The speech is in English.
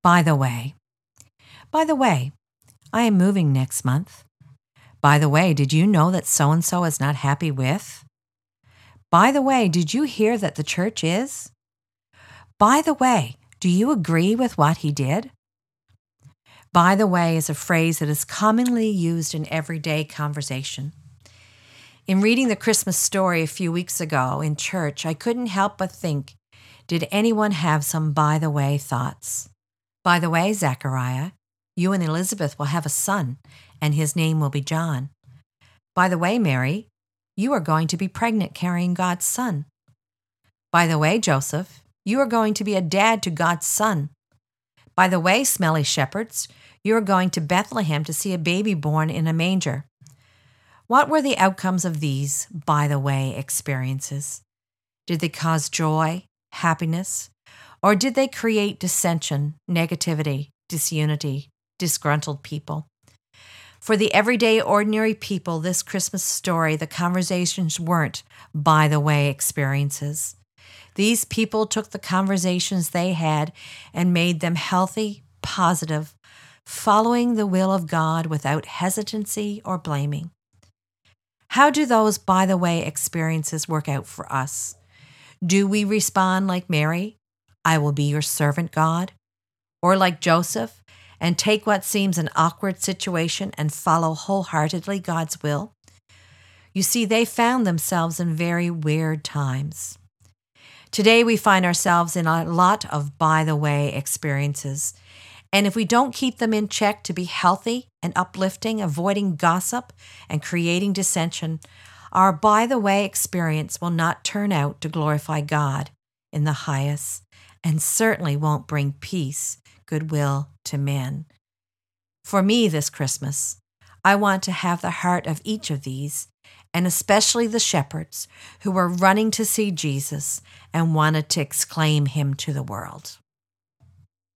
By the way, I am moving next month. By the way, did you know that so-and-so is not happy with? By the way, did you hear that the church is? By the way, do you agree with what he did? By the way is a phrase that is commonly used in everyday conversation. In reading the Christmas story a few weeks ago in church, I couldn't help but think, did anyone have some by the way thoughts? By the way, Zechariah, you and Elizabeth will have a son, and his name will be John. By the way, Mary, you are going to be pregnant carrying God's son. By the way, Joseph, you are going to be a dad to God's son. By the way, smelly shepherds, you are going to Bethlehem to see a baby born in a manger. What were the outcomes of these by the way experiences? Did they cause joy, happiness, or did they create dissension, negativity, disunity, disgruntled people? For the everyday, ordinary people, this Christmas story, the conversations weren't by the way experiences. These people took the conversations they had and made them healthy, positive, following the will of God without hesitancy or blaming. How do those by the way experiences work out for us? Do we respond like Mary, I will be your servant, God? Or like Joseph, and take what seems an awkward situation and follow wholeheartedly God's will? You see, they found themselves in very weird times. Today we find ourselves in a lot of by the way experiences, and if we don't keep them in check to be healthy and uplifting, avoiding gossip and creating dissension, our by the way experience will not turn out to glorify God in the highest, and certainly won't bring peace, goodwill to men. For me this Christmas, I want to have the heart of each of these, and especially the shepherds who were running to see Jesus and wanted to exclaim him to the world.